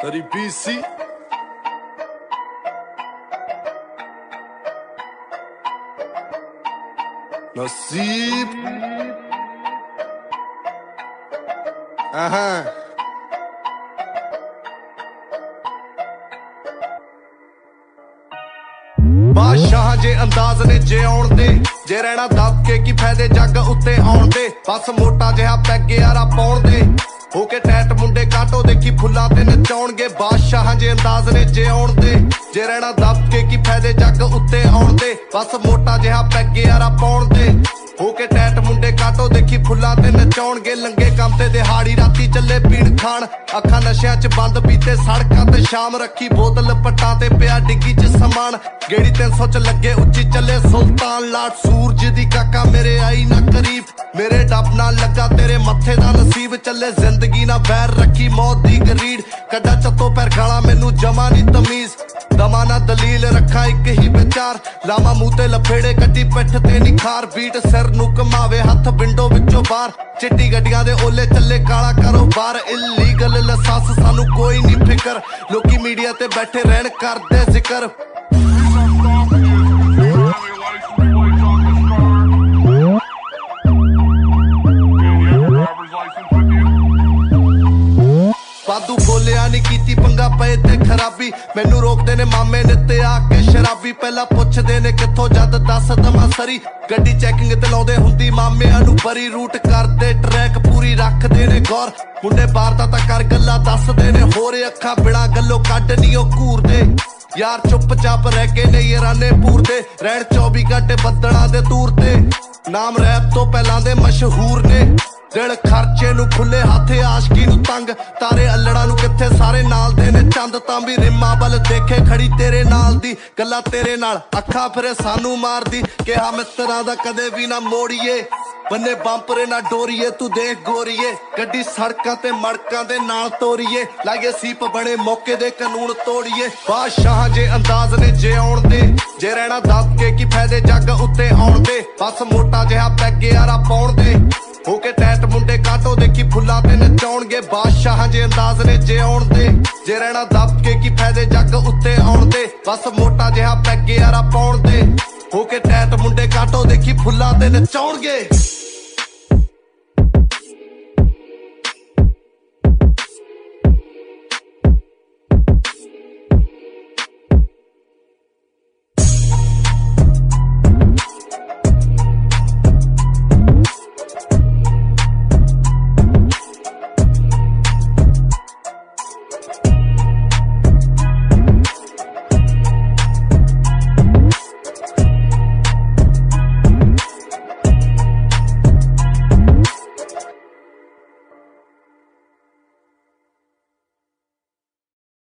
ਤੇਰੀ BC ਨਸੀਬ ਬਾਦਸ਼ਾਹ ਜੇ ਅੰਦਾਜ਼ ਨੇ ਜੇ ਆਉਣ ਦੇ ਜੇ ਰਹਿਣਾ ਦੱਬ ਕੇ ਕੀ ਫਾਇਦੇ ਜੱਗ ਉੱਤੇ ਆਉਣ ਦੇ ਬਸ ਮੋਟਾ ਜਿਹਾ ਪੈਗ ਯਾਰਾ ਪਾਉਣ ਦੇ ਹੋ ਕੇ ਟੈਟ ਮੁੰਡੇ ਕਾਟੋ ਦੇਖੀ ਫੁੱਲਾਂ ਤੇ ਨਚਾਉਣਗੇ ਬਾਦਸ਼ਾਹ ਜੇ ਅੰਦਾਜ਼ ਨੇ ਜੇ ਆਉਣ ਦੇ ਜੇ ਰਹਿਣਾ ਦੱਬ ਕੇ ਕੀ ਫਾਇਦੇ ਜੱਗ ਉੱਤੇ ਆਉਣ ਦੇ ਬਸ ਮੋਟਾ ਜਿਹਾ ਪੈਗ ਯਾਰਾ ਪਾਉਣ ਦੇ ਹੋ ਕੇ ਟੈਟ ਮੁੰਡੇ ਕਾਟੋ ਦੇਖੀ ਫੁੱਲਾਂ ਤੇ ਨਚਾਉਣਗੇ ਲੰਗੇ ਕੰਮ ਤੇ ਦਿਹਾੜੀ ਰਾਤੀ ਚੱਲੇ ਪੀਣ ਖਾਣ ਅੱਖਾਂ ਨਸ਼ਿਆਂ 'ਚ ਬੰਦ ਪੀਤੇ ਸੜਕਾਂ ਤੇ ਸ਼ਾਮ ਰੱਖੀ ਬੋਤਲ ਪੱਟਾਂ ਤੇ ਪਿਆ ਡਿੱਗੀ 'ਚ ਸਮਾਨ ਗੇੜੀ 300 'ਚ ਲੱਗੇ ਉੱਚੀ ਚੱਲੇ ਸੁਲਤਾਨ ਲਾਟ ਸੂਰਜ ਦੀ ਕਾਕਾ ਮੇਰੇ ਆਈ ਨਾ ਕਰੀਬ ਮੇਰੇ ਡੱਬ ਨਾਲ ਲੱਗਾ ਤੇਰੇ ਮੱਥੇ ਦਾ ਨਸੀਬ ਚੱਲੇ ਜ਼ਿੰਦਗੀ ਨਾ ਵੈਰ ਰੱਖੀ ਮੌਤ ਦੀ ਗਰੀੜ ਕੱਢਾ ਚੱਤੋ ਪੈਰ ਗਾਲਾਂ ਮੈਨੂੰ ਜਮਾ ਨੀ ਤਮੀਜ਼ ਦਮਾ ਨਾ ਦਲੀਲ ਰੱਖਾਂ ਇੱਕ ਹੀ ਵਿਚਾਰ ਲਾਵਾਂ ਮੂੰਹ ਤੇ ਲਫੇੜੇ ਕੱਢੀ ਪਿੱਠ ਤੇ ਨਿਖਾਰ ਬੀਟ ਸਿਰ ਨੂੰ ਘਮਾਵੇ ਹੱਥ ਵਿੰਡੋ ਵਿੱਚੋਂ ਬਾਹਰ ਚਿੱਟੀ ਗੱਡੀਆਂ ਦੇ ਓਲੇ ਚੱਲੇ ਕਾਲਾ ਕਾਰੋਬਾਰ ਇਲੀਗਲ ਲਾਇਸੈਂਸ ਸਾਨੂੰ ਕੋਈ ਨਹੀਂ ਫਿਕਰ ਲੋਕੀ ਮੀਡੀਆ ਤੇ ਬੈਠੇ ਰਹਿਣ ਕਰਦੇ ਜ਼ਿਕਰ ਵਾਧੂ ਬੋਲਿਆ ਨੀ ਕੀਤੀ ਪੰਗਾ ਪਏ ਤੇ ਖਰਾਬੀ ਮੈਨੂੰ ਰੋਕਦੇ ਨੇ ਮਾਮੇ ਨੇ ਤੇ ਆ ਕੇ ਸ਼ਰਾਬੀ ਪਹਿਲਾਂ ਪੁੱਛਦੇ ਨੇ ਕਿੱਥੋਂ ਜਦ ਦੱਸ ਦਵਾਂ ਸਰੀ ਗੱਡੀ ਚੈਕਿੰਗ ਤੇ ਲਾਉਂਦੇ ਹੁੰਦੀ ਮਾਮਿਆਂ ਨੂੰ ਬਰੀ ਰੂਟ ਕਰਦੇ ਟਰੈਕ ਪੂਰੀ ਰੱਖਦੇ ਨੇ ਗੌਰ ਮੁੰਡੇ ਬਾਹਰ ਤਾਂ ਕਰ ਗੱਲਾਂ ਦੱਸਦੇ ਨੇ ਹੋਰ ਅੱਖਾਂ ਬਿਨਾਂ ਗੱਲੋਂ ਕੱਢ ਨੀ ਉਹ ਘੂਰਦੇ ਯਾਰ ਚੁੱਪ ਚਾਪ ਰਹਿ ਕੇ ਨੇ ਯਾਰਾਨੇ ਪੂਰਦੇ ਰਹਿਣ 24 ਘੰਟੇ ਬੱਦਲਾਂ ਦੇ ਤੂਰ ਤੇ ਨਾਮ ਰੈਪ ਤੋਂ ਪਹਿਲਾਂ ਦੇ ਮਸ਼ਹੂਰ ਨੇ ਦਿਲ ਖਰਚੇ ਨੂੰ ਖੁੱਲੇ ਹੱਥ ਆਸ਼ਕੀ ਨੂੰ ਤੰਗ ਤਾਰੇ ਅਲੜਾਂ ਨੂੰ ਕਿੱਥੇ ਸਾਰੇ ਨਾਲ ਦੇ ਨੇ ਚੰਦ ਤਾਂ ਵੀ ਰਿਮਾਂ ਵੱਲ ਦੇਖੇ ਖੜੀ ਤੇਰੇ ਨਾਲ ਦੀ ਗੱਲਾਂ ਤੇਰੇ ਨਾਲ ਅੱਖਾਂ ਫਿਰੇ ਸਾਨੂੰ ਮਾਰਦੀ ਕਿਹਾ ਮਿੱਤਰਾਂ ਦਾ ਕਦੇ ਵੀ ਨਾ ਮੋੜੀਏ ਬੰਨੇ ਬੰਪਰੇ ਨਾ ਡੋਰੀਏ ਤੂੰ ਦੇਖ ਗੋਰੀਏ ਗੱਡੀ ਸੜਕਾਂ ਤੇ ਮੜਕਾਂ ਦੇ ਨਾਲ ਤੋਰੀਏ ਲਾਗੇ ਸੀਪ ਬਣੇ ਮੌਕੇ ਦੇ ਕਾਨੂੰਨ ਤੋੜੀਏ ਬਾਦਸ਼ਾਹ ਜੇ ਅੰਦਾਜ਼ ਨੇ ਜੇ ਆਉਣ ਦੇ ਜੇ ਰਹਿਣਾ ਦੱਬ ਕੇ ਕੀ ਫਾਇਦੇ ਜੱਗ ਉੱਤੇ ਆਉਣ ਦੇ ਬਸ ਮੋਟਾ ਜਿਹਾ ਪੈਗ ਯਾਰਾ ਪਾਉਣ ਦੇ ਹੋ ਕੇ ਟੈਟ ਮੁੰਡੇ ਕਾਟੋ ਦੇਖੀ ਫੁੱਲਾਂ ਤੇ ਨਚਾਉਣਗੇ ਬਾਦਸ਼ਾਹ ਜੇ ਅੰਦਾਜ਼ ਨੇ ਜੇ ਆਉਣ ਦੇ ਜੇ ਰਹਿਣਾ ਦੱਬ ਕੇ ਕੀ ਫਾਇਦੇ ਜੱਗ ਉੱਤੇ ਆਉਣ ਦੇ ਬਸ ਮੋਟਾ ਜਿਹਾ ਪੈਗ ਯਾਰਾ ਪਾਉਣ ਦੇ ਹੋ ਕੇ ਟੈਟ ਮੁੰਡੇ ਕਾਟੋ ਦੇਖੀ ਫੁੱਲਾਂ ਤੇ ਨਚਾਉਣਗੇ